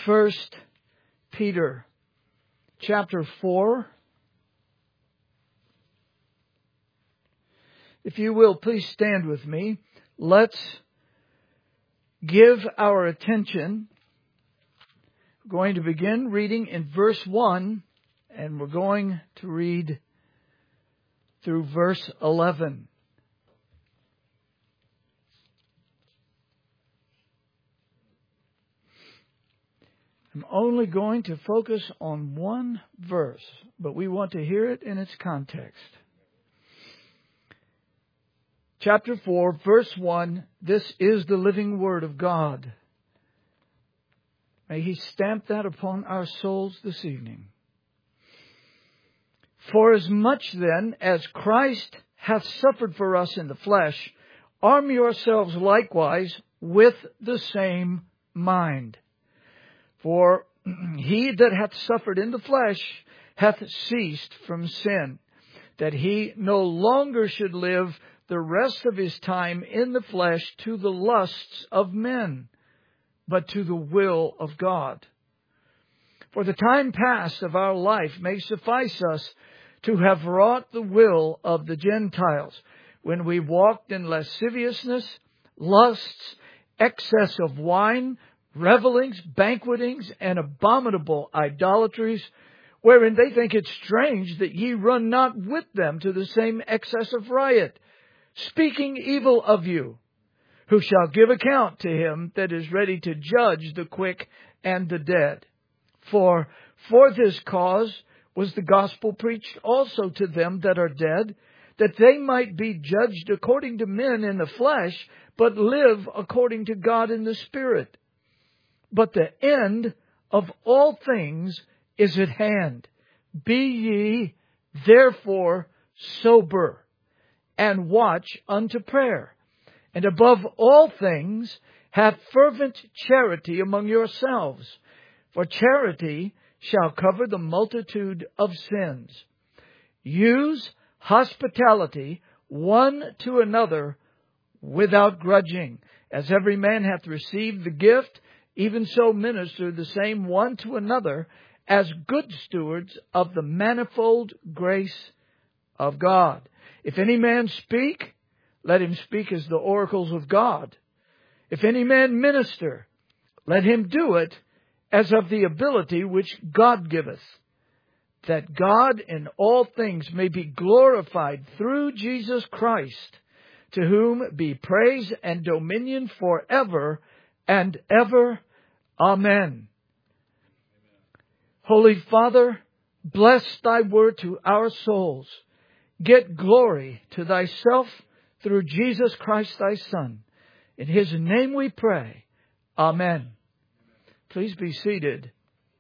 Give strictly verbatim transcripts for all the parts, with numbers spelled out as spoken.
First Peter chapter four. If you will, please stand with me. Let's give our attention. We're going to begin reading in verse one, and we're going to read through verse eleven. I'm only going to focus on one verse, but we want to hear it in its context. Chapter four, verse one, this is the living Word of God. May He stamp that upon our souls this evening. For as much then as Christ hath suffered for us in the flesh, arm yourselves likewise with the same mind. For he that hath suffered in the flesh hath ceased from sin, that he no longer should live the rest of his time in the flesh to the lusts of men, but to the will of God. For the time past of our life may suffice us to have wrought the will of the Gentiles, when we walked in lasciviousness, lusts, excess of wine, revellings, banquetings, and abominable idolatries, wherein they think it strange that ye run not with them to the same excess of riot, speaking evil of you, who shall give account to him that is ready to judge the quick and the dead. For for this cause was the gospel preached also to them that are dead, that they might be judged according to men in the flesh, but live according to God in the Spirit. But the end of all things is at hand. Be ye therefore sober, and watch unto prayer. And above all things, have fervent charity among yourselves, for charity shall cover the multitude of sins. Use hospitality one to another without grudging, as every man hath received the gift, even so minister the same one to another as good stewards of the manifold grace of God. If any man speak, let him speak as the oracles of God. If any man minister, let him do it as of the ability which God giveth, that God in all things may be glorified through Jesus Christ, to whom be praise and dominion forever and ever. Amen. Amen. Holy Father, bless thy word to our souls. Get glory to thyself through Jesus Christ thy Son. In his name we pray. Amen. Please be seated.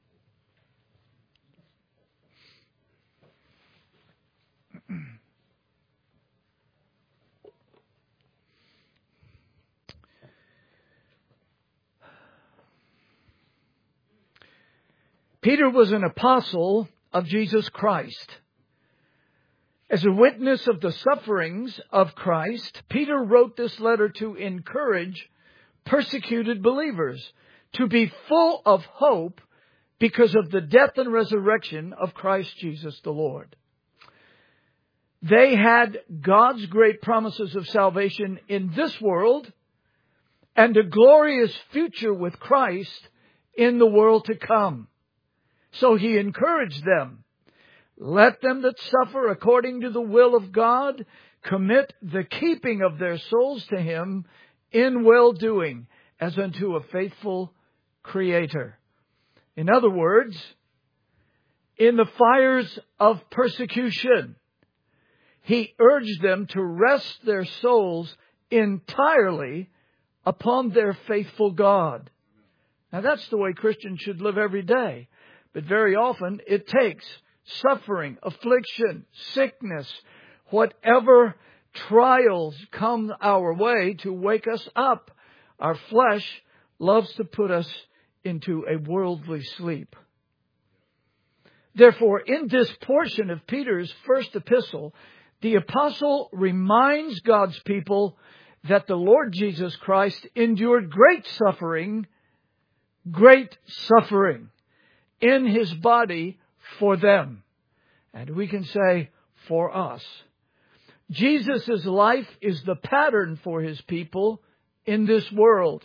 Peter was an apostle of Jesus Christ. As a witness of the sufferings of Christ, Peter wrote this letter to encourage persecuted believers to be full of hope because of the death and resurrection of Christ Jesus the Lord. They had God's great promises of salvation in this world and a glorious future with Christ in the world to come. So he encouraged them. Let them that suffer according to the will of God commit the keeping of their souls to him in well-doing, as unto a faithful Creator. In other words, in the fires of persecution, he urged them to rest their souls entirely upon their faithful God. Now that's the way Christians should live every day. But very often it takes suffering, affliction, sickness, whatever trials come our way to wake us up. Our flesh loves to put us into a worldly sleep. Therefore, in this portion of Peter's first epistle, the apostle reminds God's people that the Lord Jesus Christ endured great suffering great suffering in His body for them. And we can say, for us. Jesus' life is the pattern for His people in this world.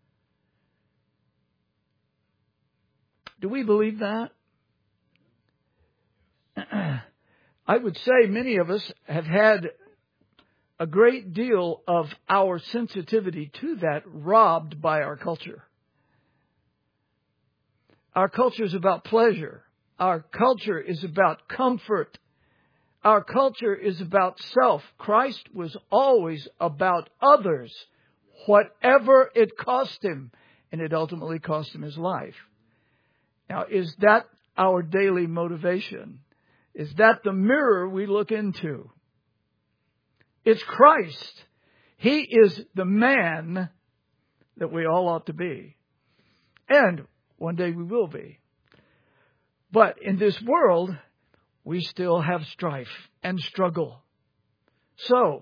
Do we believe that? I would say many of us have had a great deal of our sensitivity to that robbed by our culture. Our culture is about pleasure. Our culture is about comfort. Our culture is about self. Christ was always about others, whatever it cost Him, and it ultimately cost Him His life. Now, is that our daily motivation? Is that the mirror we look into? It's Christ. He is the man that we all ought to be. And one day we will be. But in this world, we still have strife and struggle. So,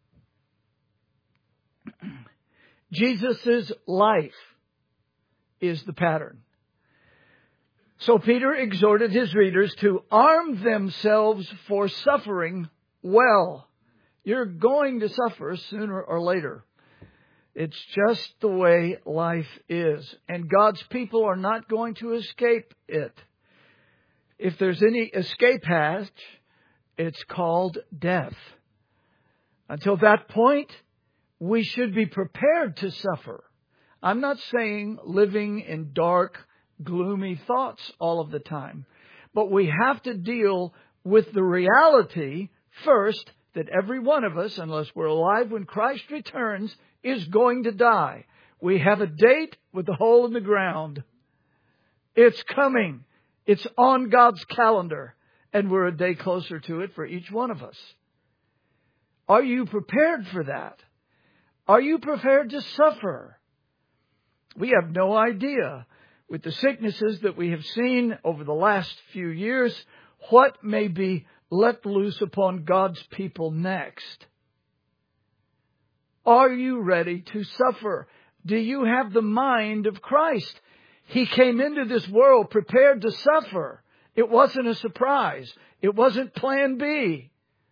Jesus' life is the pattern. So Peter exhorted his readers to arm themselves for suffering well. You're going to suffer sooner or later. It's just the way life is. And God's people are not going to escape it. If there's any escape hatch, it's called death. Until that point, we should be prepared to suffer. I'm not saying living in dark, gloomy thoughts all of the time. But we have to deal with the reality first that every one of us, unless we're alive when Christ returns, is going to die. We have a date with the hole in the ground. It's coming. It's on God's calendar. And we're a day closer to it for each one of us. Are you prepared for that? Are you prepared to suffer? We have no idea, with the sicknesses that we have seen over the last few years, what may be let loose upon God's people next. Are you ready to suffer? Do you have the mind of Christ? He came into this world prepared to suffer. It wasn't a surprise. It wasn't plan B.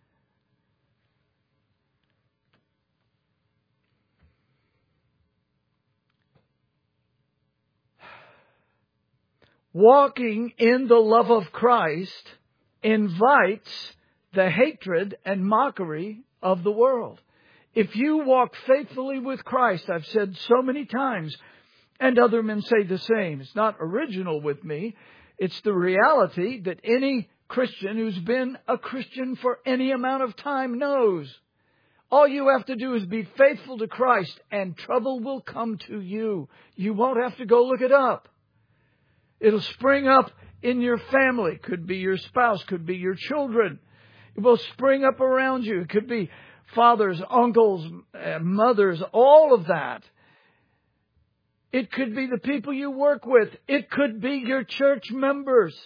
Walking in the love of Christ invites the hatred and mockery of the world. If you walk faithfully with Christ, I've said so many times, and other men say the same. It's not original with me. It's the reality that any Christian who's been a Christian for any amount of time knows. All you have to do is be faithful to Christ, and trouble will come to you. You won't have to go look it up. It'll spring up in your family. Could be your spouse. Could be your children. It will spring up around you. It could be fathers, uncles, mothers, all of that. It could be the people you work with. It could be your church members.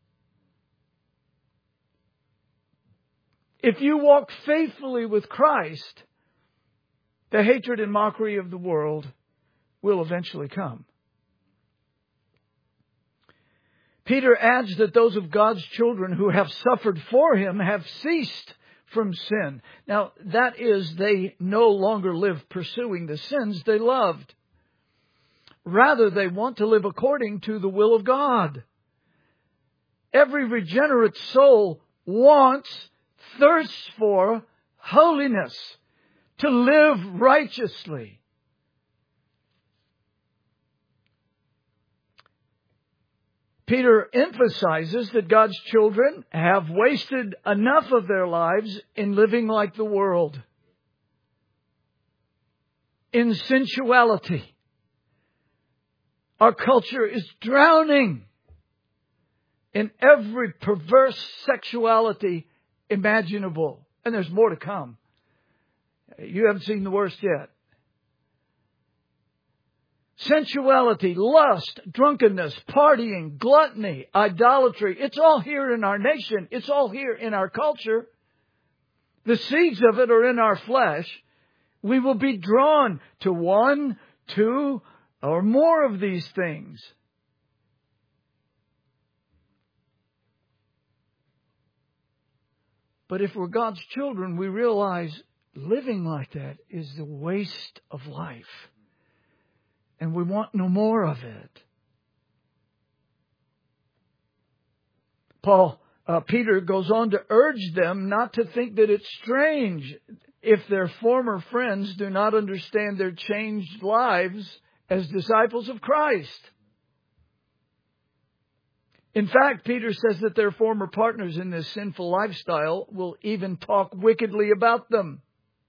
If you walk faithfully with Christ, the hatred and mockery of the world will eventually come. Peter adds that those of God's children who have suffered for Him have ceased from sin. Now, that is, they no longer live pursuing the sins they loved. Rather, they want to live according to the will of God. Every regenerate soul wants, thirsts for holiness, to live righteously. Peter emphasizes that God's children have wasted enough of their lives in living like the world, in sensuality. Our culture is drowning in every perverse sexuality imaginable. And there's more to come. You haven't seen the worst yet. Sensuality, lust, drunkenness, partying, gluttony, idolatry. It's all here in our nation. It's all here in our culture. The seeds of it are in our flesh. We will be drawn to one, two, or more of these things. But if we're God's children, we realize living like that is the waste of life. And we want no more of it. Paul, uh, Peter goes on to urge them not to think that it's strange if their former friends do not understand their changed lives as disciples of Christ. In fact, Peter says that their former partners in this sinful lifestyle will even talk wickedly about them.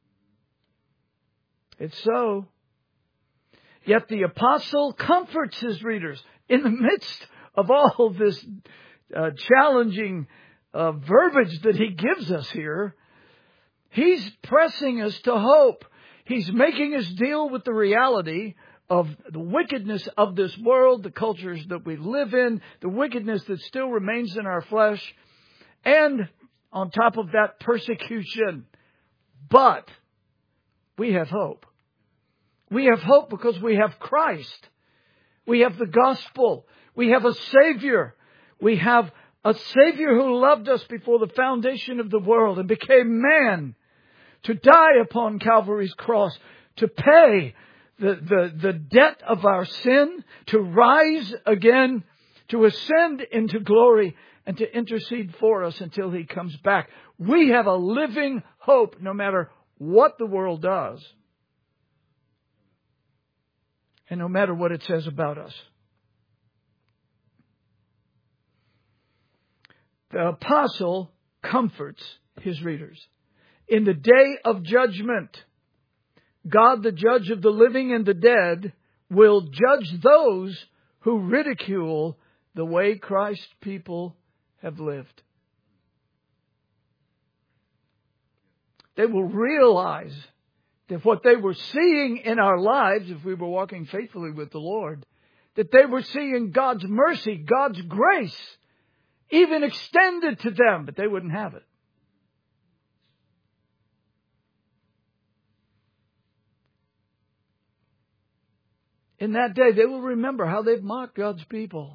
It's so. Yet the apostle comforts his readers in the midst of all this uh, challenging uh, verbiage that he gives us here. He's pressing us to hope. He's making us deal with the reality of the wickedness of this world, the cultures that we live in, the wickedness that still remains in our flesh, and on top of that, persecution. But we have hope. We have hope because we have Christ. We have the gospel. We have a Savior. We have a Savior who loved us before the foundation of the world and became man to die upon Calvary's cross, to pay the, the, the debt of our sin, to rise again, to ascend into glory, and to intercede for us until He comes back. We have a living hope no matter what the world does. And no matter what it says about us. The apostle comforts his readers. In the day of judgment, God, the judge of the living and the dead, will judge those who ridicule the way Christ's people have lived. They will realize that what they were seeing in our lives, if we were walking faithfully with the Lord, that they were seeing God's mercy, God's grace, even extended to them, but they wouldn't have it. In that day, they will remember how they've mocked God's people.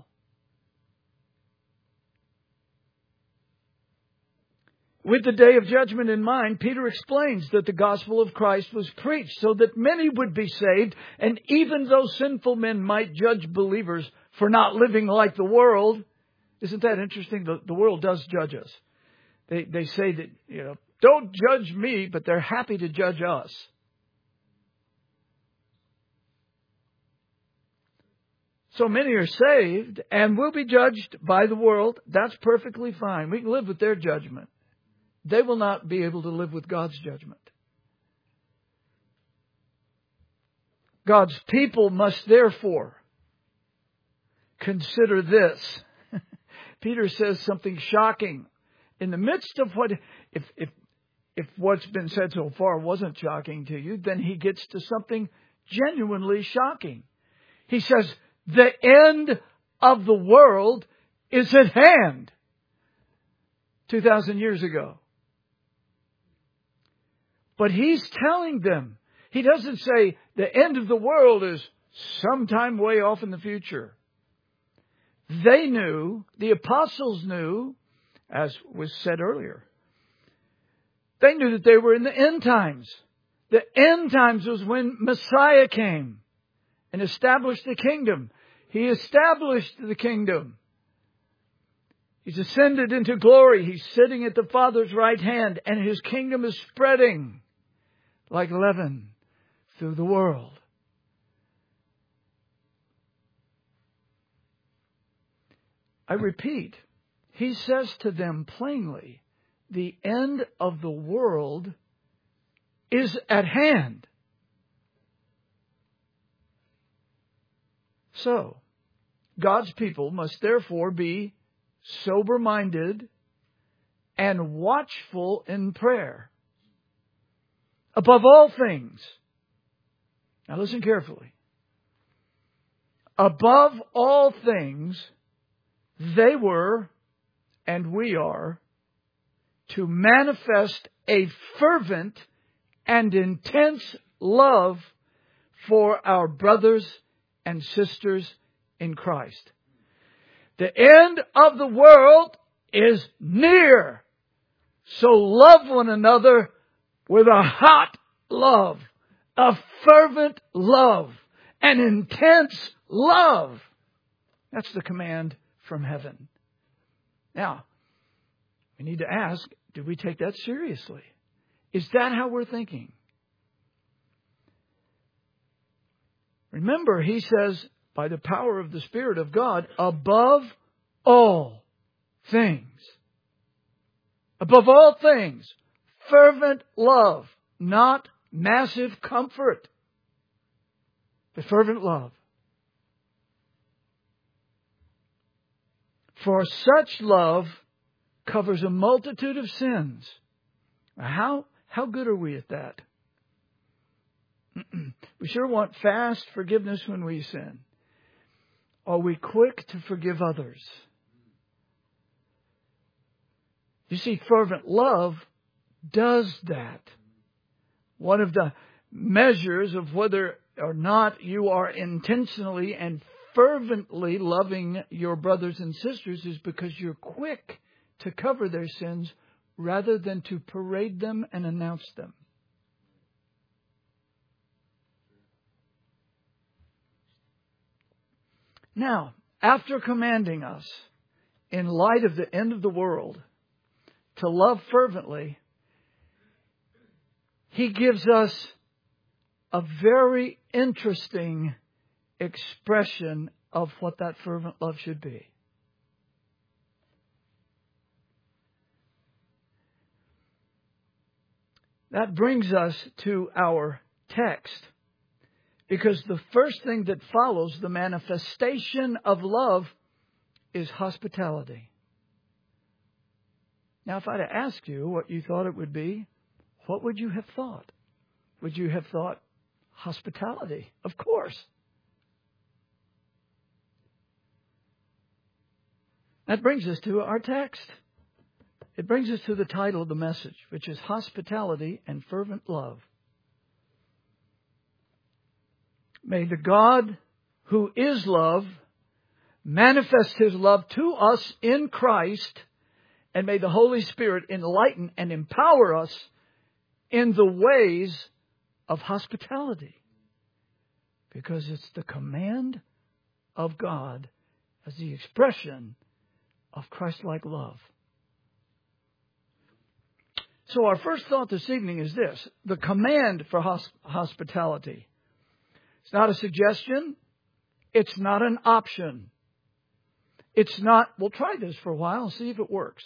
With the day of judgment in mind, Peter explains that the gospel of Christ was preached so that many would be saved, and even though sinful men might judge believers for not living like the world. Isn't that interesting? The, the world does judge us. They, they say that, you know, don't judge me, but they're happy to judge us. So many are saved and will be judged by the world. That's perfectly fine. We can live with their judgment. They will not be able to live with God's judgment. God's people must therefore consider this. Peter says something shocking. In the midst of what, if, if, if what's been said so far wasn't shocking to you, then he gets to something genuinely shocking. He says, the end of the world is at hand. Two thousand years ago. But he's telling them, he doesn't say the end of the world is sometime way off in the future. They knew, the apostles knew, as was said earlier, they knew that they were in the end times. The end times was when Messiah came and established the kingdom. He established the kingdom. He's ascended into glory. He's sitting at the Father's right hand, and His kingdom is spreading like leaven through the world. I repeat, he says to them plainly, the end of the world is at hand. So, God's people must therefore be sober-minded and watchful in prayer. Above all things, now listen carefully. Above all things, they were, and we are, to manifest a fervent and intense love for our brothers and sisters in Christ. The end of the world is near. So love one another with a hot love, a fervent love, an intense love. That's the command from heaven. Now, we need to ask, do we take that seriously? Is that how we're thinking? Remember, he says, by the power of the Spirit of God, above all things. Above all things, fervent love, not massive comfort, but fervent love. For such love covers a multitude of sins. How, how good are we at that? We sure want fast forgiveness when we sin. Are we quick to forgive others? You see, fervent love does that. One of the measures of whether or not you are intentionally and fervently loving your brothers and sisters is because you're quick to cover their sins rather than to parade them and announce them. Now, after commanding us, in light of the end of the world, to love fervently, he gives us a very interesting expression of what that fervent love should be. That brings us to our text. Because the first thing that follows the manifestation of love is hospitality. Now, if I'd have asked you what you thought it would be, what would you have thought? Would you have thought hospitality? Of course. That brings us to our text. It brings us to the title of the message, which is Hospitality and Fervent Love. May the God who is love manifest His love to us in Christ, and may the Holy Spirit enlighten and empower us in the ways of hospitality. Because it's the command of God as the expression of Christ-like love. So our first thought this evening is this: the command for hosp- hospitality. It's not a suggestion. It's not an option. It's not, we'll try this for a while and see if it works.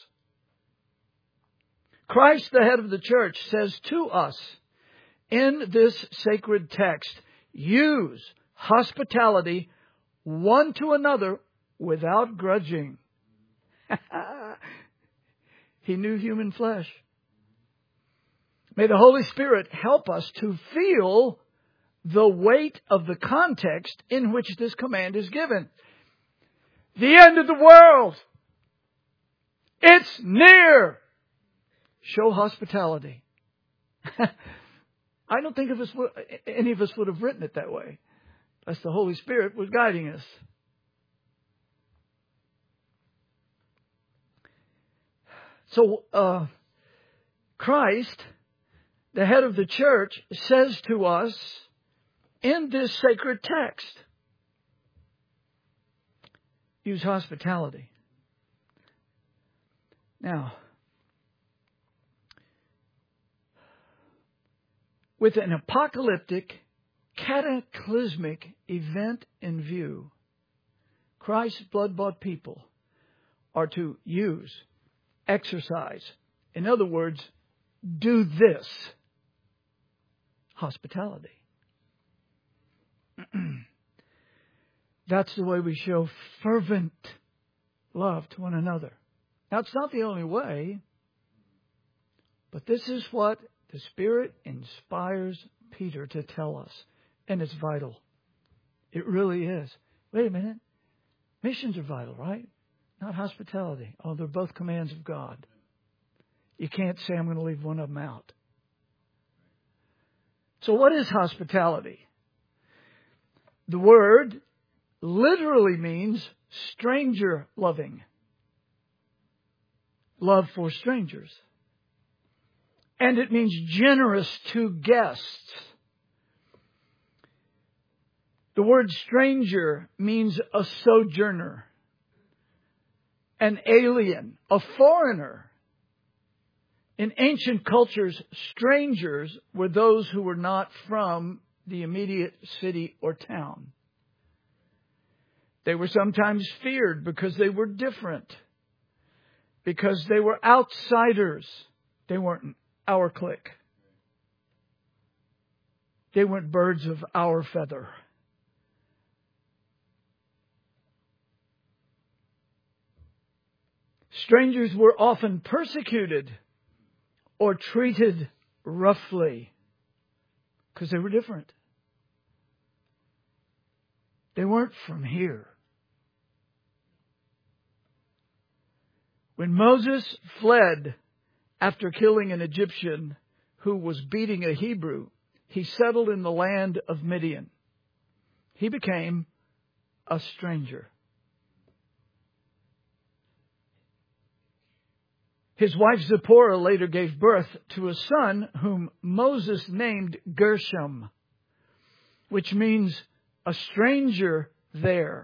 Christ, the head of the church, says to us in this sacred text, use hospitality one to another without grudging. He knew human flesh. May the Holy Spirit help us to feel the weight of the context in which this command is given. The end of the world. It's near. Show hospitality. I don't think of us, any of us would have written it that way, unless the Holy Spirit was guiding us. So, uh, Christ, the head of the church, says to us in this sacred text, use hospitality. Now, with an apocalyptic, cataclysmic event in view, Christ's blood-bought people are to use, exercise, in other words, do this, hospitality. That's the way we show fervent love to one another. Now, it's not the only way, but this is what the Spirit inspires Peter to tell us, and it's vital. It really is. Wait a minute. Missions are vital, right? Not hospitality. Oh, they're both commands of God. You can't say I'm going to leave one of them out. So what is hospitality? The word literally means stranger loving. Love for strangers. And it means generous to guests. The word stranger means a sojourner, an alien, a foreigner. In ancient cultures, strangers were those who were not from the immediate city or town. They were sometimes feared because they were different, because they were outsiders. They weren't our clique. They weren't birds of our feather. Strangers were often persecuted or treated roughly because they were different. They weren't from here. When Moses fled after killing an Egyptian who was beating a Hebrew, he settled in the land of Midian. He became a stranger. His wife Zipporah later gave birth to a son whom Moses named Gershom, which means a stranger there.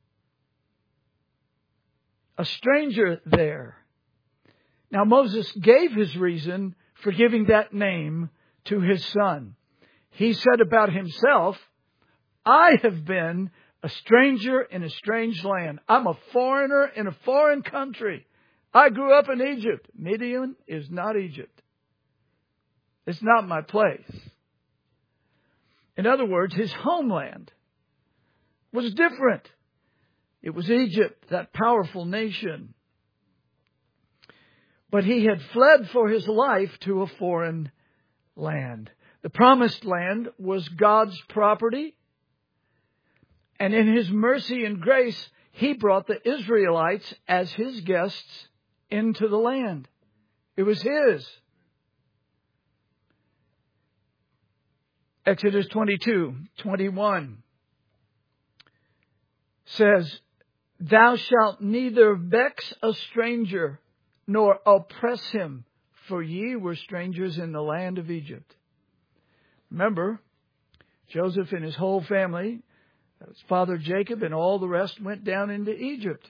A stranger there. Now Moses gave his reason for giving that name to his son. He said about himself, I have been a stranger in a strange land. I'm a foreigner in a foreign country. I grew up in Egypt. Midian is not Egypt. It's not my place. In other words, his homeland was different. It was Egypt, that powerful nation. But he had fled for his life to a foreign land. The promised land was God's property. And in his mercy and grace, he brought the Israelites as his guests into the land. It was his. Exodus twenty-two, twenty-one says, Thou shalt neither vex a stranger nor oppress him, for ye were strangers in the land of Egypt. Remember, Joseph and his whole family, his father Jacob and all the rest went down into Egypt.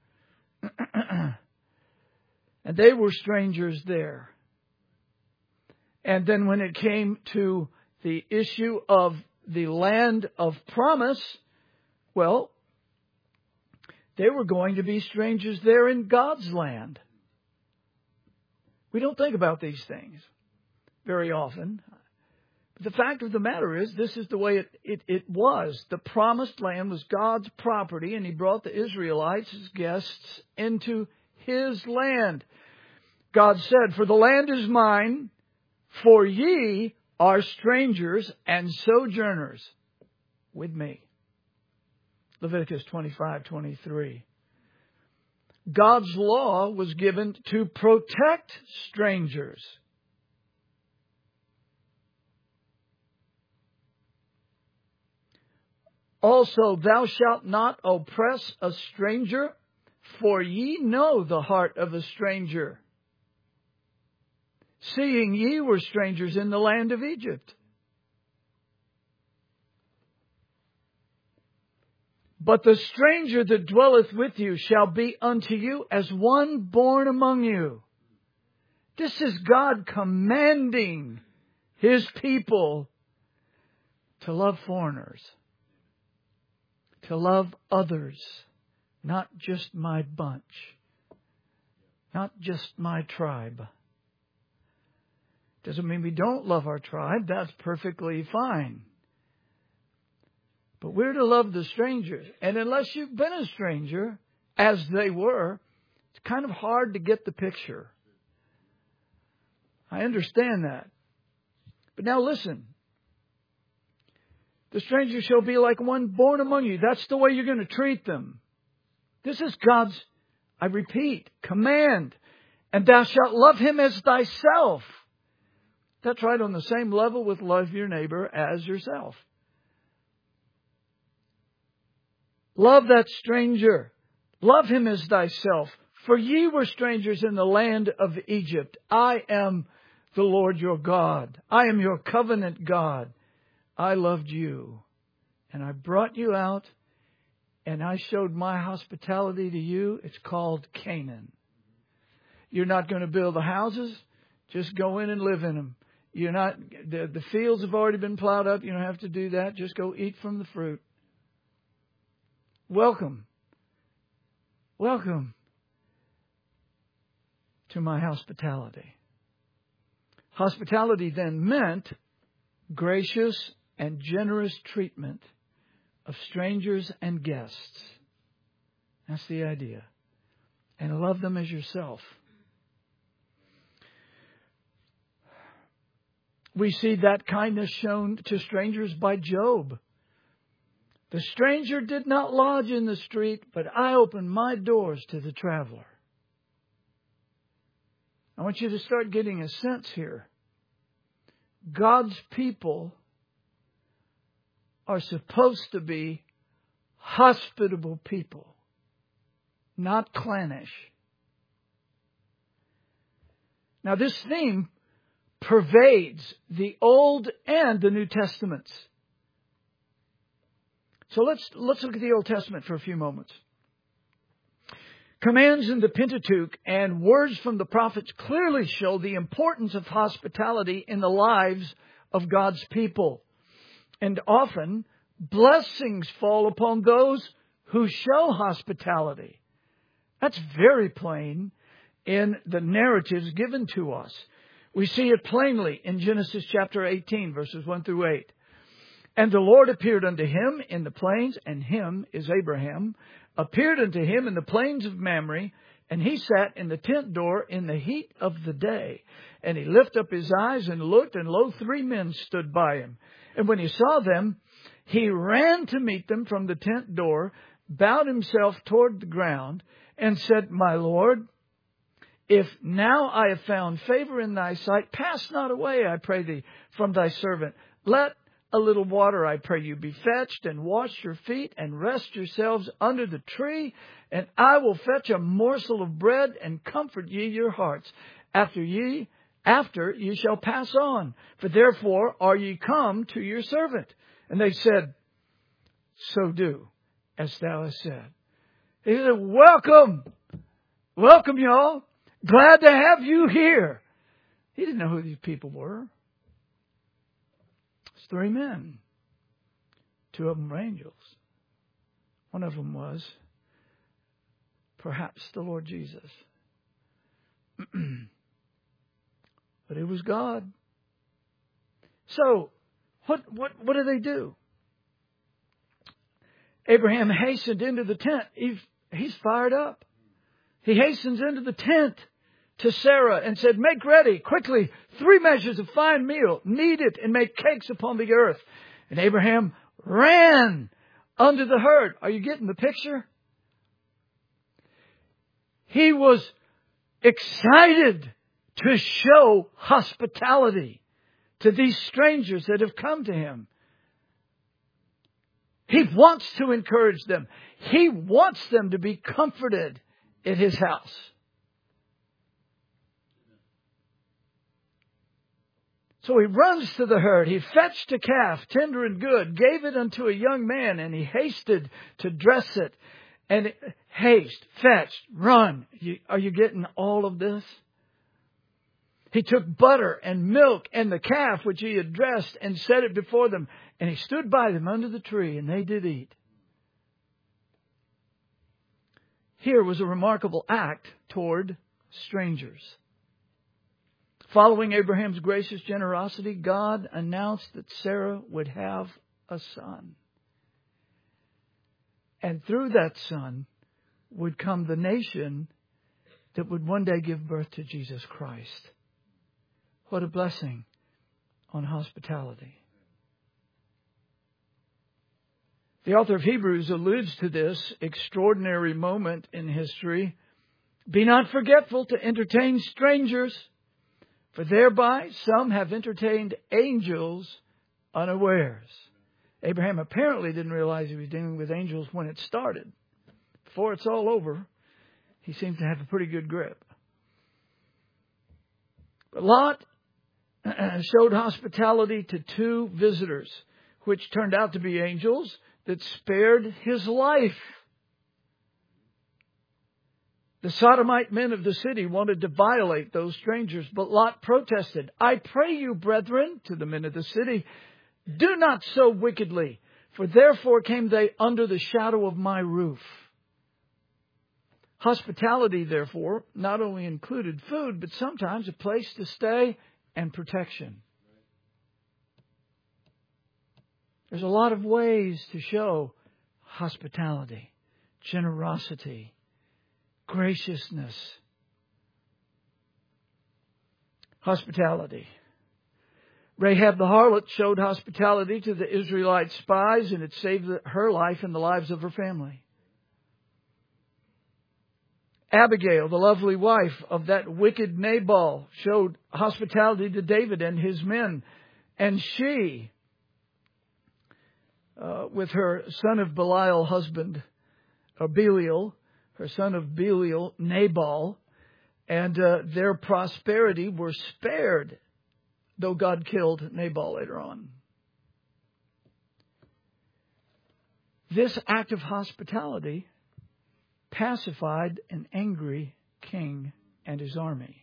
And they were strangers there. And then when it came to the issue of the land of promise, well, they were going to be strangers there in God's land. We don't think about these things very often. But the fact of the matter is, this is the way it, it, it was. The promised land was God's property, and he brought the Israelites as guests into his land. God said, For the land is mine, for ye are strangers and sojourners with me. Leviticus twenty-five, twenty-three. God's law was given to protect strangers. Also, thou shalt not oppress a stranger, for ye know the heart of a stranger, seeing ye were strangers in the land of Egypt. But the stranger that dwelleth with you shall be unto you as one born among you. This is God commanding his people to love foreigners, to love others, not just my bunch, not just my tribe. Doesn't mean we don't love our tribe. That's perfectly fine. But we're to love the strangers. And unless you've been a stranger, as they were, it's kind of hard to get the picture. I understand that. But now listen. The stranger shall be like one born among you. That's the way you're going to treat them. This is God's, I repeat, command. And thou shalt love him as thyself. That's right on the same level with love your neighbor as yourself. Love that stranger. Love him as thyself. For ye were strangers in the land of Egypt. I am the Lord your God. I am your covenant God. I loved you. And I brought you out. And I showed my hospitality to you. It's called Canaan. You're not going to build the houses. Just go in and live in them. You're not, the, the fields have already been plowed up. You don't have to do that. Just go eat from the fruit. Welcome. Welcome to my hospitality. Hospitality then meant gracious and generous treatment of strangers and guests. That's the idea. And love them as yourself. We see that kindness shown to strangers by Job. The stranger did not lodge in the street, but I opened my doors to the traveler. I want you to start getting a sense here. God's people are supposed to be hospitable people, not clannish. Now, this theme pervades the Old and the New Testaments. So let's let's look at the Old Testament for a few moments. Commands in the Pentateuch and words from the prophets clearly show the importance of hospitality in the lives of God's people. And often, blessings fall upon those who show hospitality. That's very plain in the narratives given to us. We see it plainly in Genesis chapter eighteen, verses one through eight. And the Lord appeared unto him in the plains, and him is Abraham, appeared unto him in the plains of Mamre, and he sat in the tent door in the heat of the day. And he lifted up his eyes and looked, and lo, three men stood by him. And when he saw them, he ran to meet them from the tent door, bowed himself toward the ground, and said, My Lord, if now I have found favor in thy sight, pass not away, I pray thee, from thy servant. Let a little water, I pray you, be fetched, and wash your feet, and rest yourselves under the tree, and I will fetch a morsel of bread, and comfort ye your hearts. After ye, after ye shall pass on, for therefore are ye come to your servant. And they said, So do, as thou hast said. He said, Welcome, welcome, y'all. Glad to have you here. He didn't know who these people were. It's three men. Two of them were angels. One of them was perhaps the Lord Jesus. But it was God. So, what, what, what do they do? Abraham hastened into the tent. He's, he's fired up. He hastens into the tent to Sarah and said, Make ready quickly three measures of fine meal, knead it and make cakes upon the earth. And Abraham ran under the herd. Are you getting the picture? He was excited to show hospitality to these strangers that have come to him. He wants to encourage them. He wants them to be comforted at his house. So he runs to the herd. He fetched a calf, tender and good, gave it unto a young man, and he hasted to dress it. And it, haste, fetched, run. You, are you getting all of this? He took butter and milk and the calf which he had dressed and set it before them. And he stood by them under the tree, and they did eat. Here was a remarkable act toward strangers. Following Abraham's gracious generosity, God announced that Sarah would have a son. And through that son would come the nation that would one day give birth to Jesus Christ. What a blessing on hospitality. The author of Hebrews alludes to this extraordinary moment in history. Be not forgetful to entertain strangers, for thereby some have entertained angels unawares. Abraham apparently didn't realize he was dealing with angels when it started. Before it's all over, he seems to have a pretty good grip. But Lot showed hospitality to two visitors, which turned out to be angels that spared his life. The sodomite men of the city wanted to violate those strangers, but Lot protested. I pray you, brethren, to the men of the city, do not so wickedly, for therefore came they under the shadow of my roof. Hospitality, therefore, not only included food, but sometimes a place to stay and protection. There's a lot of ways to show hospitality, generosity, graciousness. Hospitality. Rahab the harlot showed hospitality to the Israelite spies, and it saved her life and the lives of her family. Abigail, the lovely wife of that wicked Nabal, showed hospitality to David and his men. And she, uh, with her son of Belial husband, or Belial, her son of Belial, Nabal, and uh, their prosperity were spared, though God killed Nabal later on. This act of hospitality pacified an angry king and his army.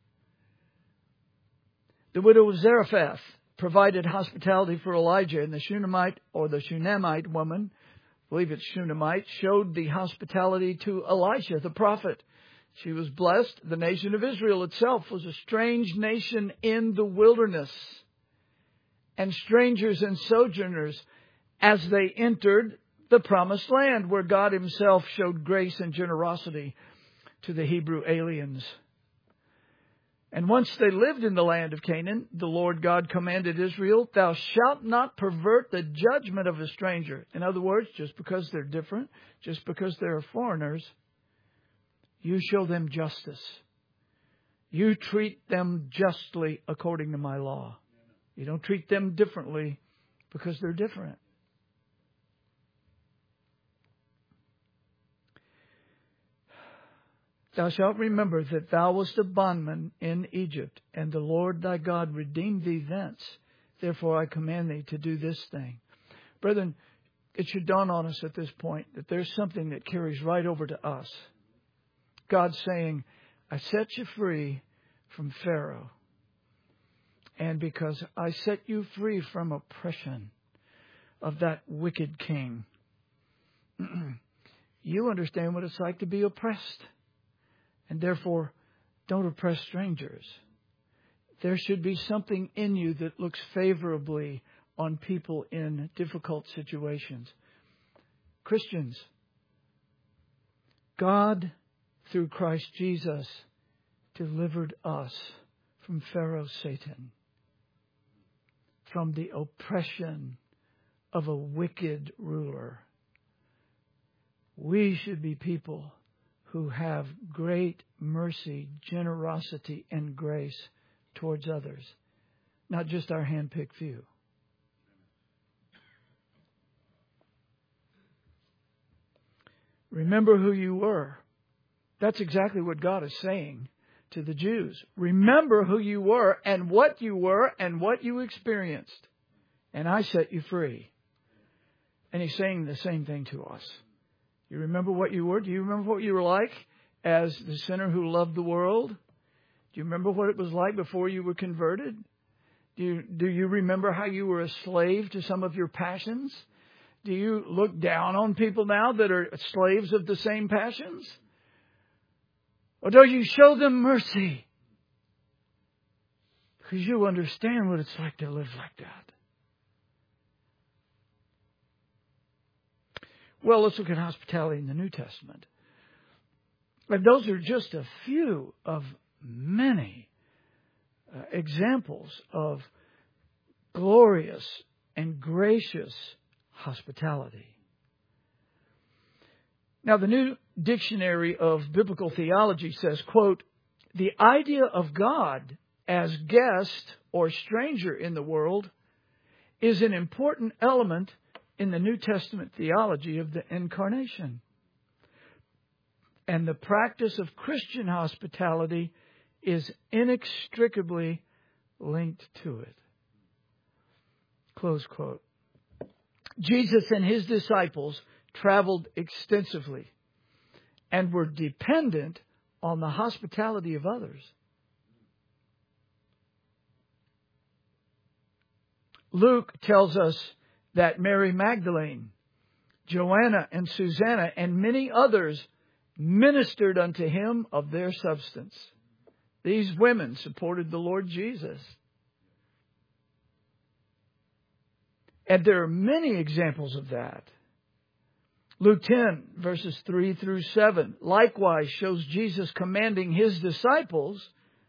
The widow of Zarephath provided hospitality for Elijah, and the Shunammite, or the Shunammite woman, I believe it's Shunammite, showed the hospitality to Elisha, the prophet. She was blessed. The nation of Israel itself was a strange nation in the wilderness, and strangers and sojourners as they entered the promised land, where God himself showed grace and generosity to the Hebrew aliens. And once they lived in the land of Canaan, the Lord God commanded Israel, thou shalt not pervert the judgment of a stranger. In other words, just because they're different, just because they're foreigners, you show them justice. You treat them justly according to my law. You don't treat them differently because they're different. Thou shalt remember that thou wast a bondman in Egypt, and the Lord thy God redeemed thee thence. Therefore I command thee to do this thing. Brethren, it should dawn on us at this point that there's something that carries right over to us. God saying, I set you free from Pharaoh. And because I set you free from oppression of that wicked king, you understand what it's like to be oppressed. And therefore, don't oppress strangers. There should be something in you that looks favorably on people in difficult situations. Christians, God, through Christ Jesus, delivered us from Pharaoh Satan, from the oppression of a wicked ruler. We should be people who have great mercy, generosity, and grace towards others, not just our hand-picked few. Remember who you were. That's exactly what God is saying to the Jews. Remember who you were and what you were and what you experienced. And I set you free. And he's saying the same thing to us. You remember what you were? Do you remember what you were like as the sinner who loved the world? Do you remember what it was like before you were converted? Do you, do you remember how you were a slave to some of your passions? Do you look down on people now that are slaves of the same passions? Or do you show them mercy? Because you understand what it's like to live like that. Well, let's look at hospitality in the New Testament. And those are just a few of many uh, examples of glorious and gracious hospitality. Now, the New Dictionary of Biblical Theology says, quote, the idea of God as guest or stranger in the world is an important element in the New Testament theology of the incarnation. And the practice of Christian hospitality is inextricably linked to it. Close quote. Jesus and his disciples traveled extensively and were dependent on the hospitality of others. Luke tells us that Mary Magdalene, Joanna and Susanna, and many others ministered unto him of their substance. These women supported the Lord Jesus. And there are many examples of that. Luke ten, verses three through seven, likewise shows Jesus commanding his disciples,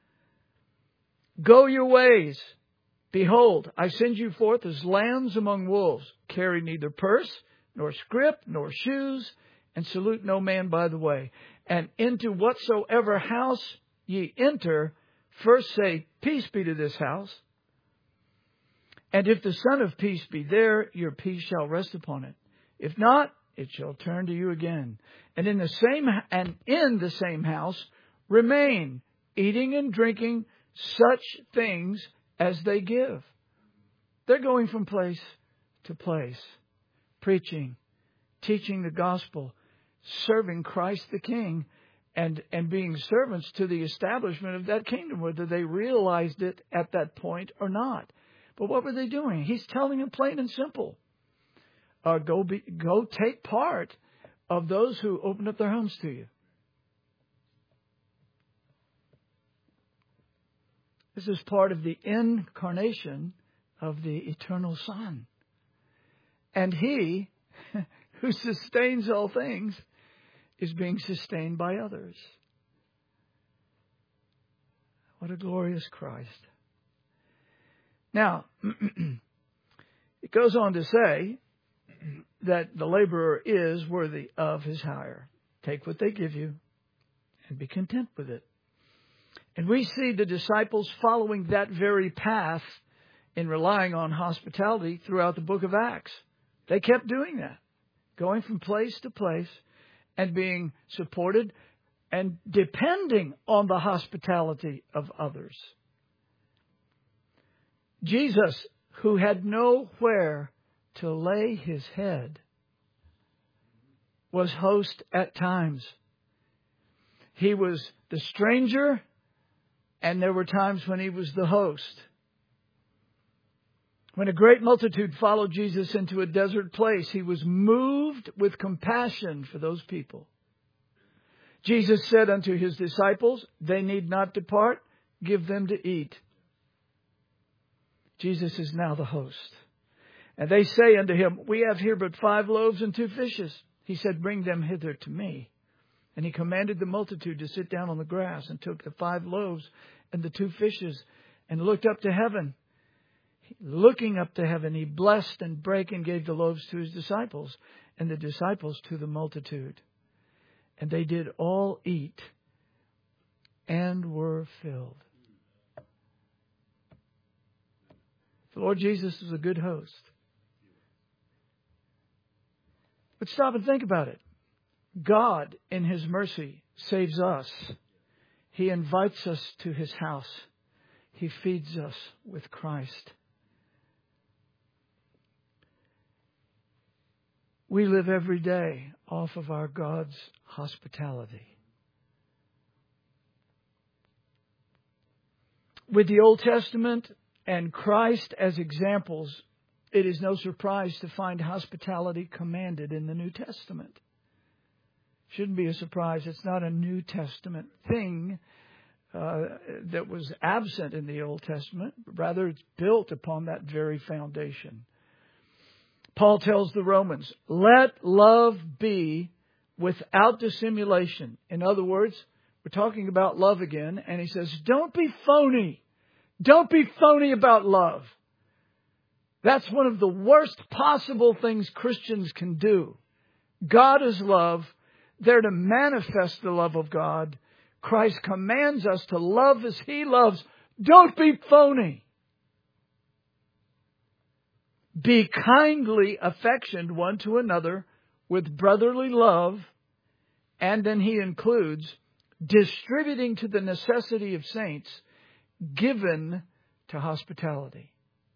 "Go your ways. Behold, I send you forth as lambs among wolves. Carry neither purse, nor scrip, nor shoes, and salute no man by the way. And into whatsoever house ye enter, first say, Peace be to this house. And if the Son of Peace be there, your peace shall rest upon it. If not, it shall turn to you again. And in the same and in the same house remain, eating and drinking such things as they give." They're going from place to place, preaching, teaching the gospel, serving Christ the King, and, and being servants to the establishment of that kingdom, whether they realized it at that point or not. But what were they doing? He's telling them plain and simple. Uh, go be, go take part of those who open up their homes to you. This is part of the incarnation of the eternal Son. And He, who sustains all things, is being sustained by others. What a glorious Christ. Now, it goes on to say that the laborer is worthy of his hire. Take what they give you and be content with it. And we see the disciples following that very path in relying on hospitality throughout the book of Acts. They kept doing that, going from place to place and being supported and depending on the hospitality of others. Jesus, who had nowhere to lay his head, was host at times. He was the stranger, and there were times when he was the host. When a great multitude followed Jesus into a desert place, he was moved with compassion for those people. Jesus said unto his disciples, "They need not depart, give them to eat." Jesus is now the host. And they say unto him, "We have here but five loaves and two fishes." He said, "Bring them hither to me." And he commanded the multitude to sit down on the grass, and took the five loaves and the two fishes and looked up to heaven. Looking up to heaven, he blessed and brake and gave the loaves to his disciples, and the disciples to the multitude. And they did all eat and were filled. The Lord Jesus is a good host. But stop and think about it. God, in His mercy, saves us. He invites us to His house. He feeds us with Christ. We live every day off of our God's hospitality. With the Old Testament and Christ as examples, it is no surprise to find hospitality commanded in the New Testament. Shouldn't be a surprise. It's not a New Testament thing uh, that was absent in the Old Testament. Rather, it's built upon that very foundation. Paul tells the Romans, "Let love be without dissimulation." In other words, we're talking about love again. And he says, don't be phony. Don't be phony about love. That's one of the worst possible things Christians can do. God is love. They're to manifest the love of God. Christ commands us to love as He loves. Don't be phony. Be kindly affectioned one to another with brotherly love. And then he includes distributing to the necessity of saints, given to hospitality.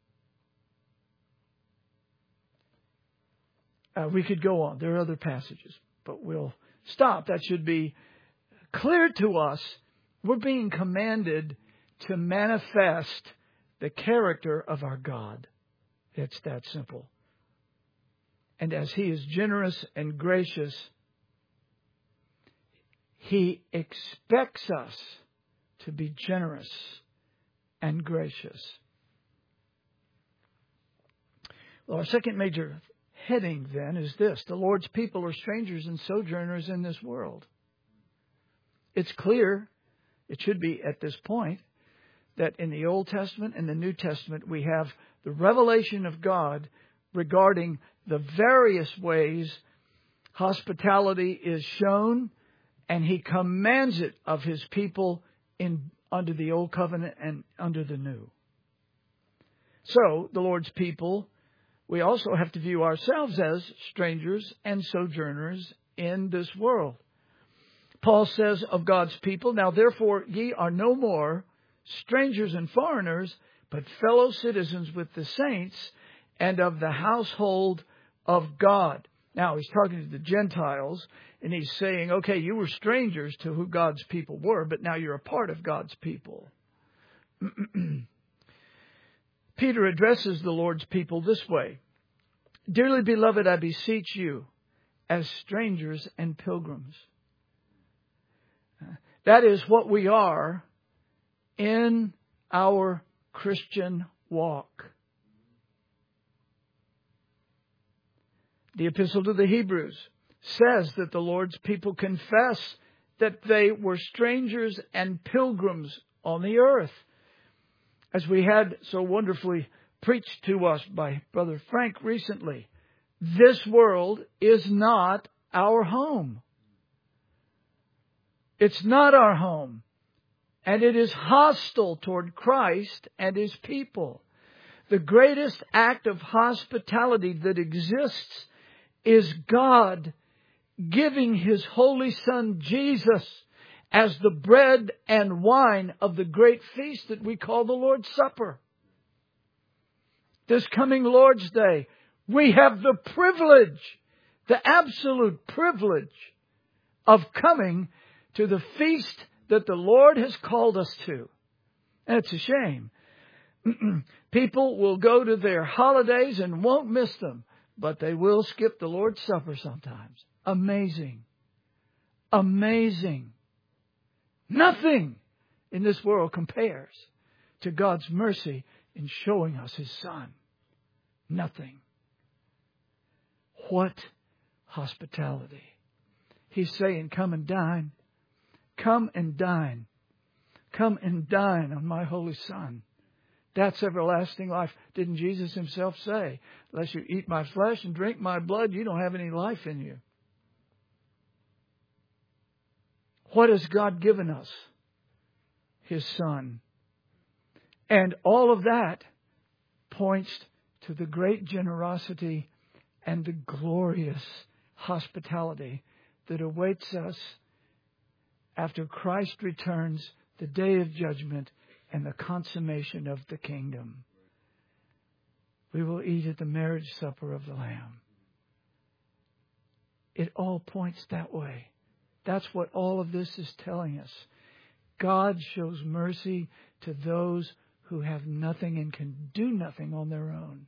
Uh, we could go on. There are other passages, but we'll stop. That should be clear to us. We're being commanded to manifest the character of our God. It's that simple. And as He is generous and gracious, He expects us to be generous and gracious. Well, our second major heading then is this: the Lord's people are strangers and sojourners in this world. It's clear, it should be at this point, that in the Old Testament and the New Testament we have the revelation of God regarding the various ways hospitality is shown, and He commands it of His people in under the Old Covenant and under the New. So, the Lord's people, we also have to view ourselves as strangers and sojourners in this world. Paul says of God's people, "Now therefore ye are no more strangers and foreigners, but fellow citizens with the saints and of the household of God." Now he's talking to the Gentiles, and he's saying, okay, you were strangers to who God's people were, but now you're a part of God's people. Peter addresses the Lord's people this way: "Dearly beloved, I beseech you, as strangers and pilgrims." That is what we are in our Christian walk. The Epistle to the Hebrews says that the Lord's people confess that they were strangers and pilgrims on the earth. As we had so wonderfully preached to us by Brother Frank recently, this world is not our home. It's not our home. And it is hostile toward Christ and His people. The greatest act of hospitality that exists is God giving His Holy Son Jesus as the bread and wine of the great feast that we call the Lord's Supper. This coming Lord's Day, we have the privilege, the absolute privilege of coming to the feast that the Lord has called us to. And it's a shame. People will go to their holidays and won't miss them, but they will skip the Lord's Supper sometimes. Amazing. Amazing. Nothing in this world compares to God's mercy in showing us His Son. Nothing. What hospitality. He's saying, come and dine. Come and dine. Come and dine on my Holy Son. That's everlasting life. Didn't Jesus Himself say, unless you eat my flesh and drink my blood, you don't have any life in you? What has God given us? His Son. And all of that points to the great generosity and the glorious hospitality that awaits us after Christ returns, the day of judgment and the consummation of the kingdom. We will eat at the marriage supper of the Lamb. It all points that way. That's what all of this is telling us. God shows mercy to those who have nothing and can do nothing on their own.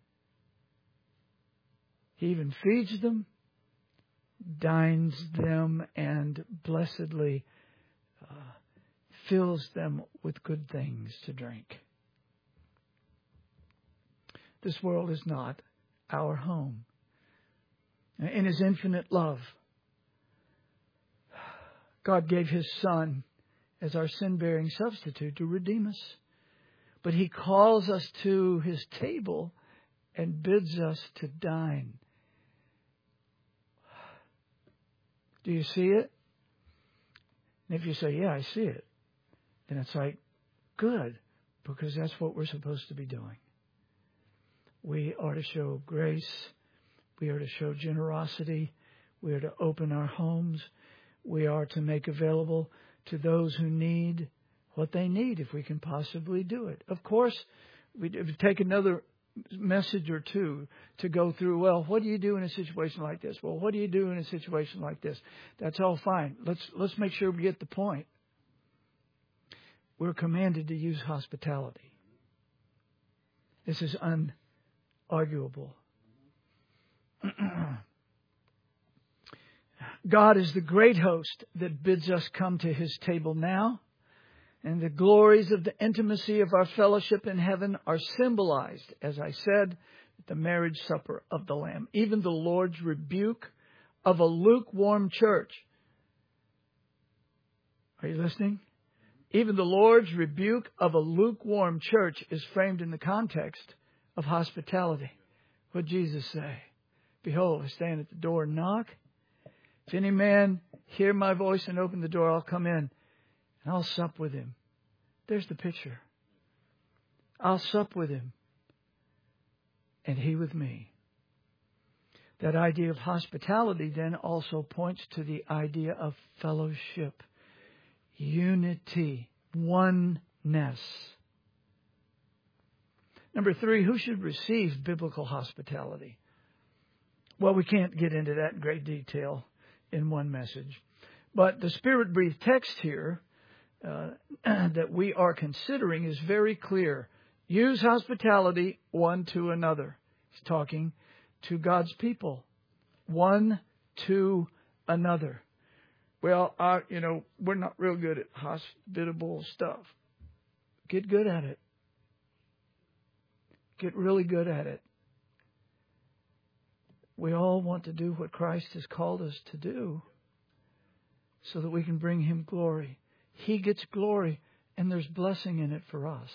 He even feeds them, dines them, and blessedly uh, fills them with good things to drink. This world is not our home. In His infinite love, God gave His Son as our sin-bearing substitute to redeem us. But He calls us to His table and bids us to dine. Do you see it? And if you say, yeah, I see it, then it's like, good, because that's what we're supposed to be doing. We are to show grace. We are to show generosity. We are to open our homes. We are to make available to those who need what they need if we can possibly do it. Of course, we take another message or two to go through, well, what do you do in a situation like this? Well, what do you do in a situation like this? That's all fine. Let's let's make sure we get the point. We're commanded to use hospitality. This is unarguable. God is the great host that bids us come to His table now. And the glories of the intimacy of our fellowship in heaven are symbolized, as I said, at the marriage supper of the Lamb. Even the Lord's rebuke of a lukewarm church. Are you listening? Even the Lord's rebuke of a lukewarm church is framed in the context of hospitality. What did Jesus say? Behold, I stand at the door and knock. If any man hear my voice and open the door, I'll come in. And I'll sup with him. There's the picture. I'll sup with him. And he with me. That idea of hospitality then also points to the idea of fellowship. Unity. Oneness. Number three, who should receive biblical hospitality? Well, we can't get into that in great detail in one message. But the Spirit-breathed text here Uh, that we are considering is very clear. Use hospitality one to another. He's talking to God's people. One to another. Well, uh, you know, we're not real good at hospitable stuff. Get good at it. Get really good at it. We all want to do what Christ has called us to do so that we can bring Him glory. He gets glory, and there's blessing in it for us.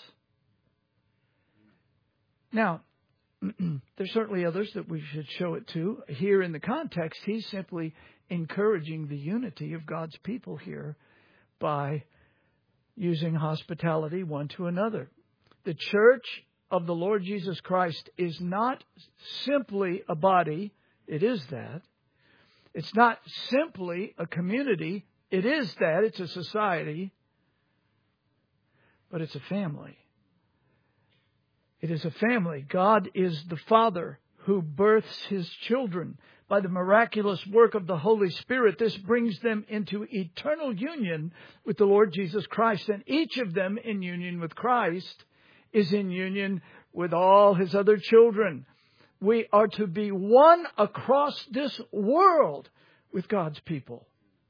Now, there's certainly others that we should show it to. Here in the context, he's simply encouraging the unity of God's people here by using hospitality one to another. The church of the Lord Jesus Christ is not simply a body. It is that. It's not simply a community. It is that. It's a society. But it's a family. It is a family. God is the Father who births His children. By the miraculous work of the Holy Spirit, this brings them into eternal union with the Lord Jesus Christ. And each of them in union with Christ is in union with all His other children. We are to be one across this world with God's people.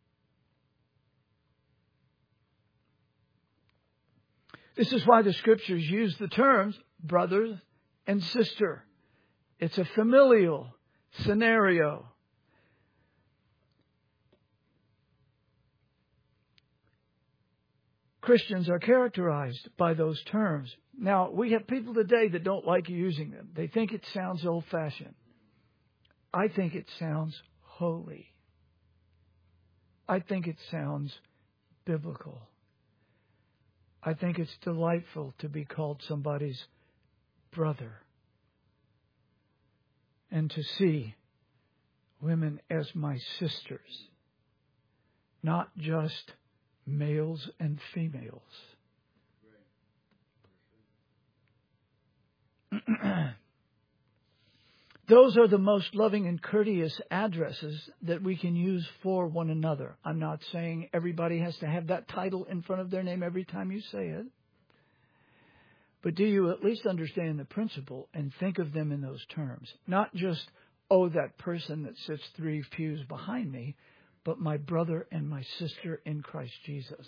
This is why the Scriptures use the terms brother and sister. It's a familial scenario. Christians are characterized by those terms. Now, we have people today that don't like using them. They think it sounds old-fashioned. I think it sounds holy. I think it sounds biblical. I think it's delightful to be called somebody's brother. And to see women as my sisters. Not just males and females. Those are the most loving and courteous addresses that we can use for one another. I'm not saying everybody has to have that title in front of their name every time you say it. But do you at least understand the principle and think of them in those terms? Not just, oh, that person that sits three pews behind me, but my brother and my sister in Christ Jesus.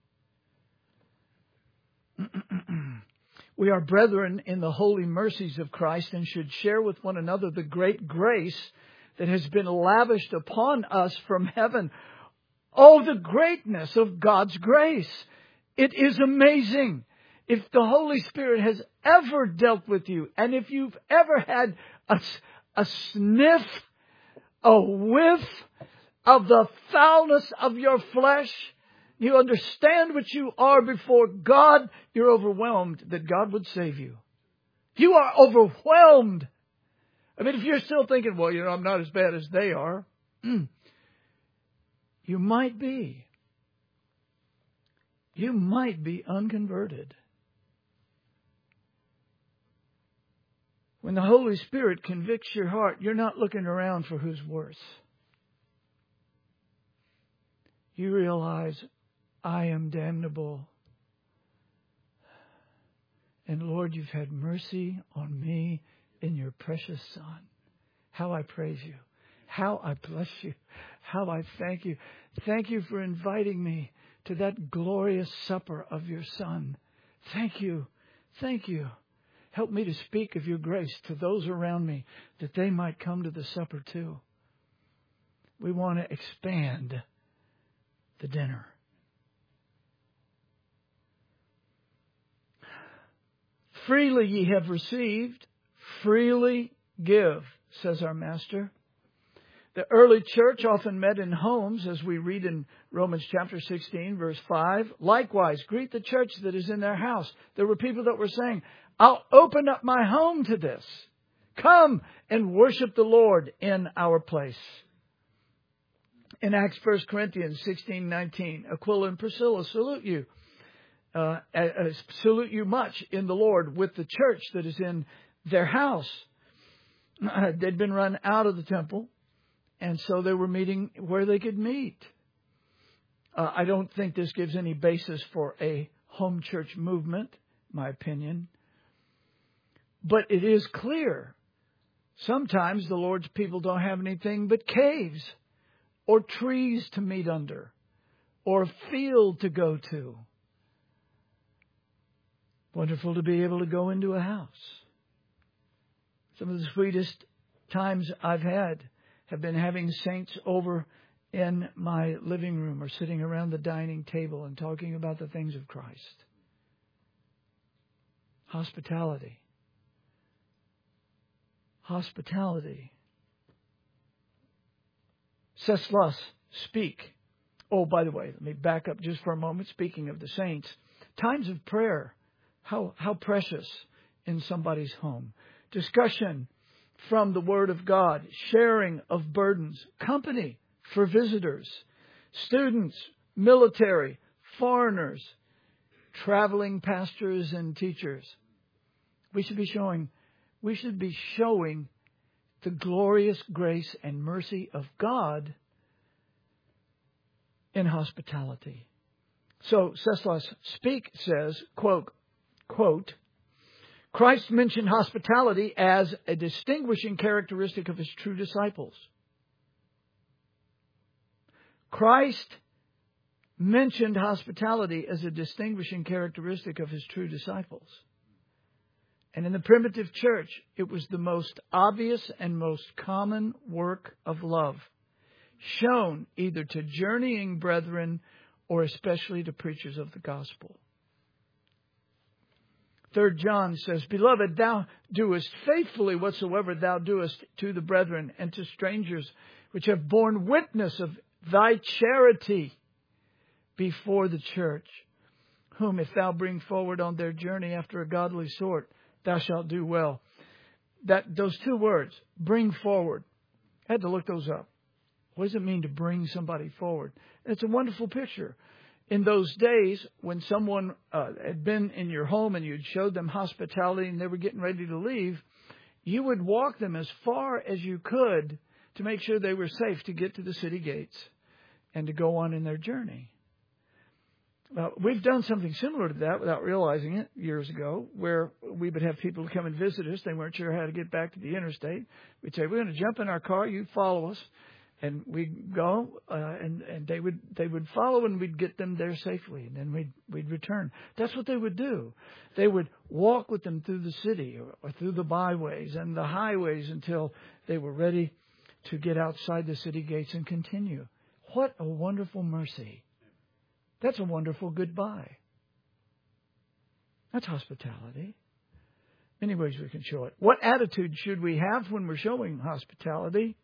We are brethren in the holy mercies of Christ and should share with one another the great grace that has been lavished upon us from heaven. Oh, the greatness of God's grace. It is amazing. If the Holy Spirit has ever dealt with you, and if you've ever had a, a sniff, a whiff of the foulness of your flesh, you understand what you are before God, you're overwhelmed that God would save you. You are overwhelmed. I mean, if you're still thinking, well, you know, I'm not as bad as they are, mm, you might be. You might be unconverted. When the Holy Spirit convicts your heart, you're not looking around for who's worse. You realize, I am damnable. And Lord, you've had mercy on me in your precious Son. How I praise you. How I bless you. How I thank you. Thank you for inviting me to that glorious supper of your Son. Thank you. Thank you. Help me to speak of your grace to those around me that they might come to the supper too. We want to expand the dinner. Freely ye have received, freely give, says our Master. The early church often met in homes, as we read in Romans chapter sixteen, verse five. Likewise, greet the church that is in their house. There were people that were saying, I'll open up my home to this. Come and worship the Lord in our place. In Acts First Corinthians sixteen nineteen, Aquila and Priscilla salute you. Uh, uh, salute you much in the Lord with the church that is in their house. Uh, they'd been run out of the temple, and so they were meeting where they could meet. Uh, I don't think this gives any basis for a home church movement, my opinion. But it is clear. Sometimes the Lord's people don't have anything but caves or trees to meet under or a field to go to. Wonderful to be able to go into a house. Some of the sweetest times I've had have been having saints over in my living room or sitting around the dining table and talking about the things of Christ. Hospitality. Hospitality. Seslas, speak. Oh, by the way, let me back up just for a moment. Speaking of the saints, times of prayer. How how precious in somebody's home. Discussion from the Word of God. Sharing of burdens. Company for visitors. Students, military, foreigners, traveling pastors and teachers. We should be showing, we should be showing the glorious grace and mercy of God in hospitality. So Seslas Speak says, quote, Quote, Christ mentioned hospitality as a distinguishing characteristic of his true disciples. Christ mentioned hospitality as a distinguishing characteristic of his true disciples. And in the primitive church, it was the most obvious and most common work of love, shown either to journeying brethren or especially to preachers of the gospel. Third John says, Beloved, thou doest faithfully whatsoever thou doest to the brethren and to strangers, which have borne witness of thy charity before the church, whom if thou bring forward on their journey after a godly sort, thou shalt do well. That those two words, bring forward. I had to look those up. What does it mean to bring somebody forward? It's a wonderful picture. In those days, when someone uh, had been in your home and you'd showed them hospitality and they were getting ready to leave, you would walk them as far as you could to make sure they were safe to get to the city gates and to go on in their journey. Uh, we've done something similar to that without realizing it years ago, where we would have people come and visit us. They weren't sure how to get back to the interstate. We'd say, we're going to jump in our car. You follow us. And we'd go, uh, and, and they would they would follow, and we'd get them there safely, and then we'd we'd return. That's what they would do. They would walk with them through the city or, or through the byways and the highways until they were ready to get outside the city gates and continue. What a wonderful mercy! That's a wonderful goodbye. That's hospitality. Many ways we can show it. What attitude should we have when we're showing hospitality?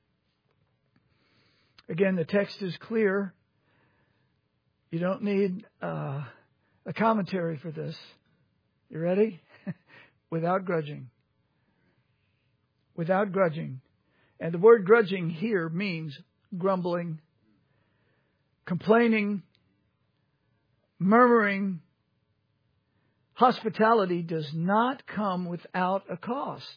Again, the text is clear. You don't need uh, a commentary for this. You ready? without grudging. Without grudging. And the word grudging here means grumbling, complaining, murmuring. Hospitality does not come without a cost.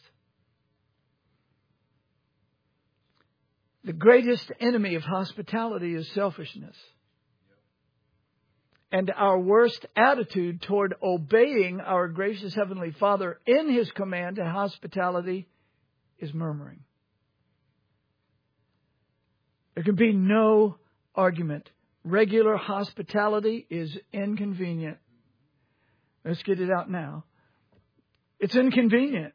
The greatest enemy of hospitality is selfishness. And our worst attitude toward obeying our gracious Heavenly Father in His command to hospitality is murmuring. There can be no argument. Regular hospitality is inconvenient. Let's get it out now. It's inconvenient.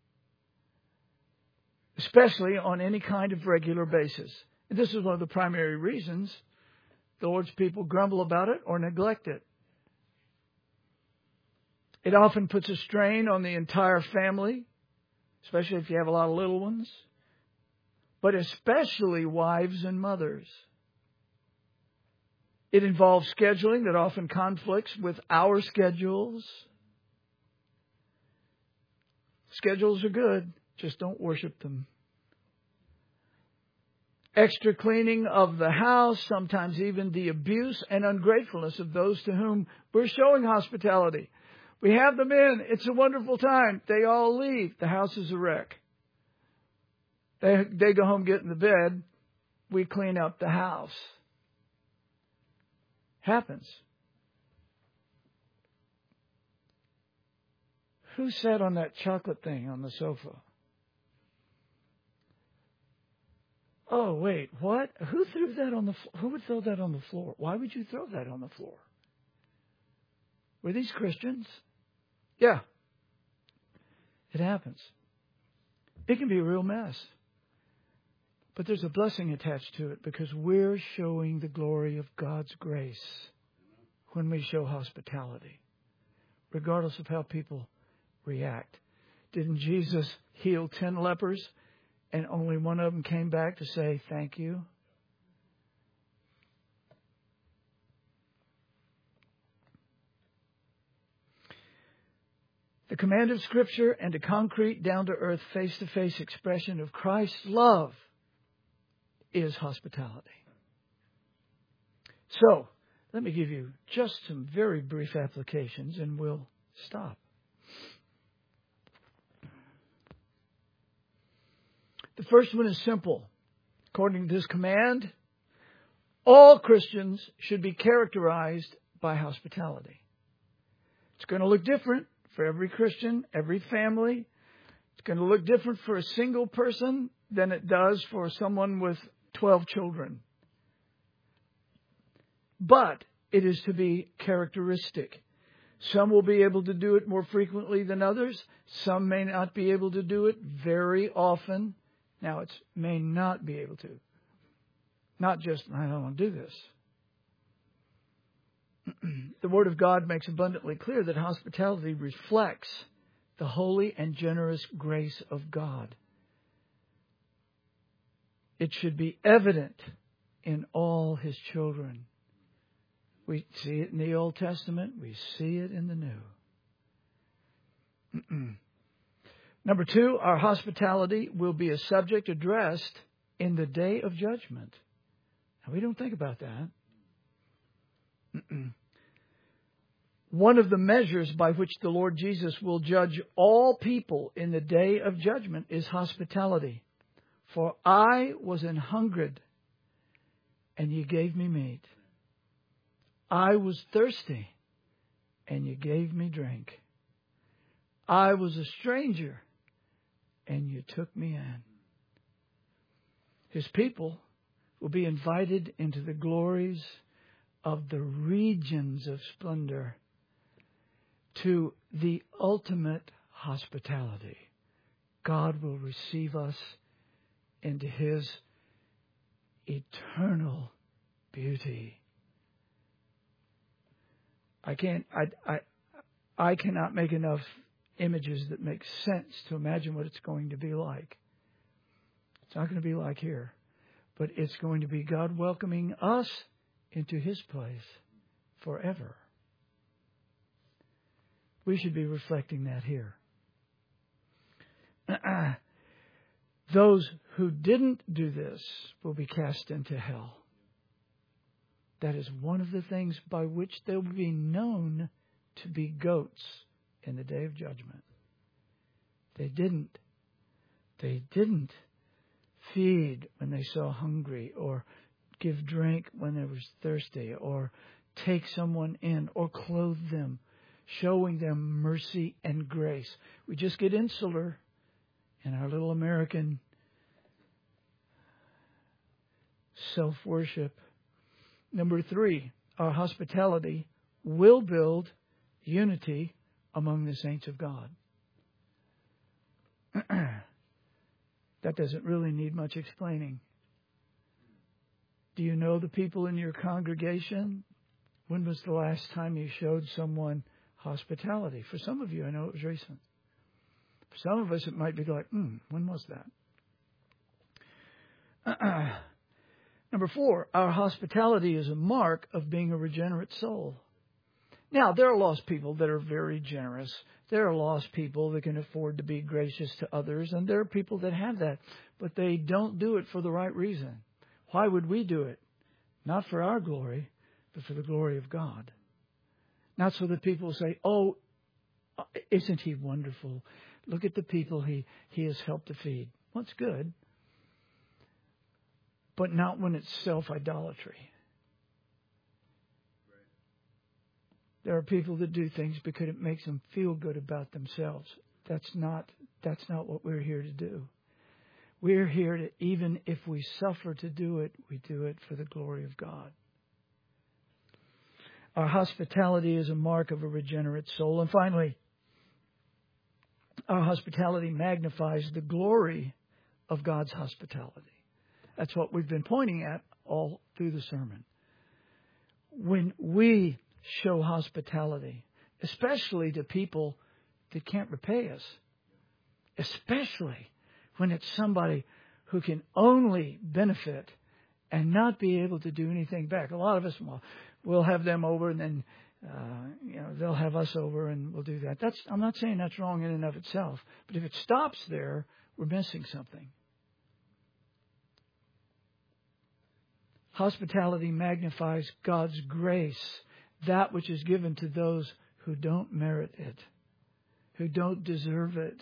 Especially on any kind of regular basis. And this is one of the primary reasons the Lord's people grumble about it or neglect it. It often puts a strain on the entire family, especially if you have a lot of little ones, but especially wives and mothers. It involves scheduling that often conflicts with our schedules. Schedules are good, just don't worship them. Extra cleaning of the house, sometimes even the abuse and ungratefulness of those to whom we're showing hospitality. We have them in. It's a wonderful time. They all leave. The house is a wreck. They, they go home, get in the bed. We clean up the house. Happens. Who sat on that chocolate thing on the sofa? Oh, wait, what? Who threw that on the floor? Who would throw that on the floor? Why would you throw that on the floor? Were these Christians? Yeah. It happens. It can be a real mess. But there's a blessing attached to it because we're showing the glory of God's grace when we show hospitality, regardless of how people react. Didn't Jesus heal ten lepers and only one of them came back to say thank you? The command of Scripture and a concrete, down-to-earth, face-to-face expression of Christ's love is hospitality. So, let me give you just some very brief applications and we'll stop. The first one is simple. According to this command, all Christians should be characterized by hospitality. It's going to look different for every Christian, every family. It's going to look different for a single person than it does for someone with twelve children. But it is to be characteristic. Some will be able to do it more frequently than others. Some may not be able to do it very often. Now, it may not be able to. Not just, I don't want to do this. The Word of God makes abundantly clear that hospitality reflects the holy and generous grace of God. It should be evident in all His children. We see it in the Old Testament. We see it in the New. Number two, our hospitality will be a subject addressed in the day of judgment. Now, we don't think about that. One of the measures by which the Lord Jesus will judge all people in the day of judgment is hospitality. For I was an hungered, and you gave me meat. I was thirsty, and you gave me drink. I was a stranger, and you took me in. His people will be invited into the glories of the regions of splendor, to the ultimate hospitality. God will receive us into His eternal beauty. I can't, I, I, I cannot make enough images that make sense to imagine what it's going to be like. It's not going to be like here, but it's going to be God welcoming us into His place forever. We should be reflecting that here. Those who didn't do this will be cast into hell. That is one of the things by which they will be known to be goats in the day of judgment. They didn't. They didn't feed when they saw hungry, or give drink when they was thirsty, or take someone in, or clothe them, showing them mercy and grace. We just get insular in our little American self-worship. Number three, our hospitality will build unity among the saints of God. That doesn't really need much explaining. Do you know the people in your congregation? When was the last time you showed someone hospitality? For some of you, I know it was recent. For some of us, it might be like, hmm, when was that? Number four, our hospitality is a mark of being a regenerate soul. Now, there are lost people that are very generous. There are lost people that can afford to be gracious to others, and there are people that have that, but they don't do it for the right reason. Why would we do it? Not for our glory, but for the glory of God. Not so that people say, oh, isn't he wonderful? Look at the people he, he has helped to feed. Well, it's good, but not when it's self-idolatry. There are people that do things because it makes them feel good about themselves. That's not, that's not what we're here to do. We're here to, even if we suffer to do it, we do it for the glory of God. Our hospitality is a mark of a regenerate soul. And finally, our hospitality magnifies the glory of God's hospitality. That's what we've been pointing at all through the sermon. When we show hospitality, especially to people that can't repay us, especially when it's somebody who can only benefit and not be able to do anything back. A lot of us, well, we'll have them over, and then uh, you know they'll have us over, and we'll do that. That's I'm not saying that's wrong in and of itself, but if it stops there, we're missing something. Hospitality magnifies God's grace, that which is given to those who don't merit it, who don't deserve it.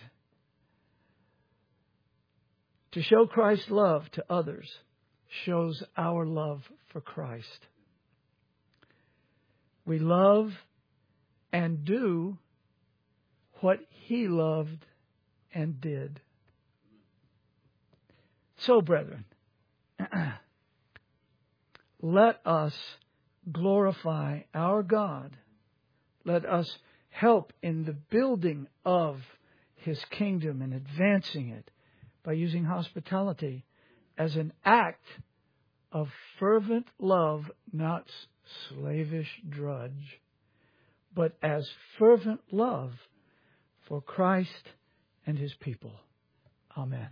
To show Christ's love to others shows our love for Christ. We love and do what He loved and did. So, brethren, let us glorify our God. Let us help in the building of His kingdom and advancing it by using hospitality as an act of fervent love, not slavish drudge, but as fervent love for Christ and His people. Amen.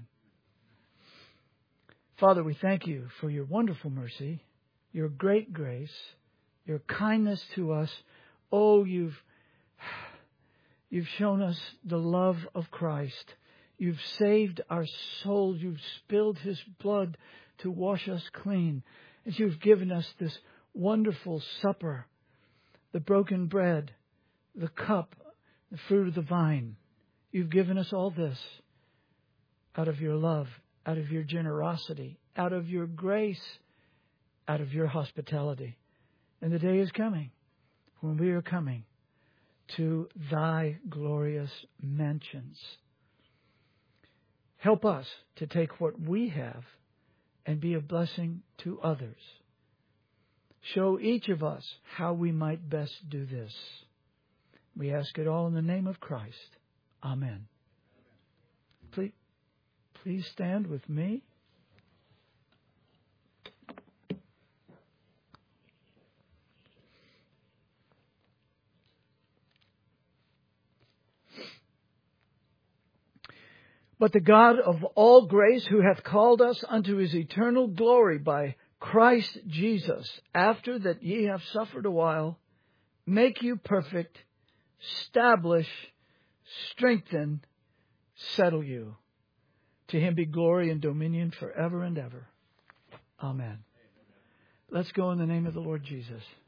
Father, we thank You for Your wonderful mercy, Your great grace, Your kindness to us. Oh, you've, you've shown us the love of Christ. You've saved our souls. You've spilled His blood to wash us clean. And You've given us this wonderful supper, the broken bread, the cup, the fruit of the vine. You've given us all this out of Your love, out of Your generosity, out of Your grace, out of Your hospitality. And the day is coming when we are coming to Thy glorious mansions. Help us to take what we have and be a blessing to others. Show each of us how we might best do this. We ask it all in the name of Christ. Amen. Please, please stand with me. But the God of all grace, who hath called us unto His eternal glory by Christ Jesus, after that ye have suffered a while, make you perfect, establish, strengthen, settle you. To him be glory and dominion forever and ever. Amen. Let's go in the name of the Lord Jesus.